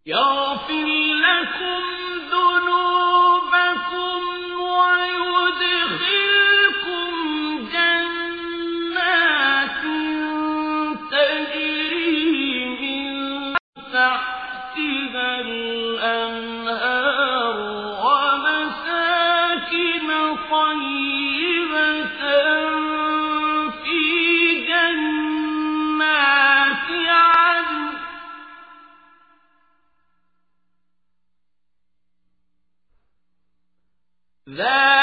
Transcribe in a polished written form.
يغفر لكم ذنوبكم ويدخلكم جنات تجري من تحتها الأنهار ومساكن طيبة في جنات عدن ذلك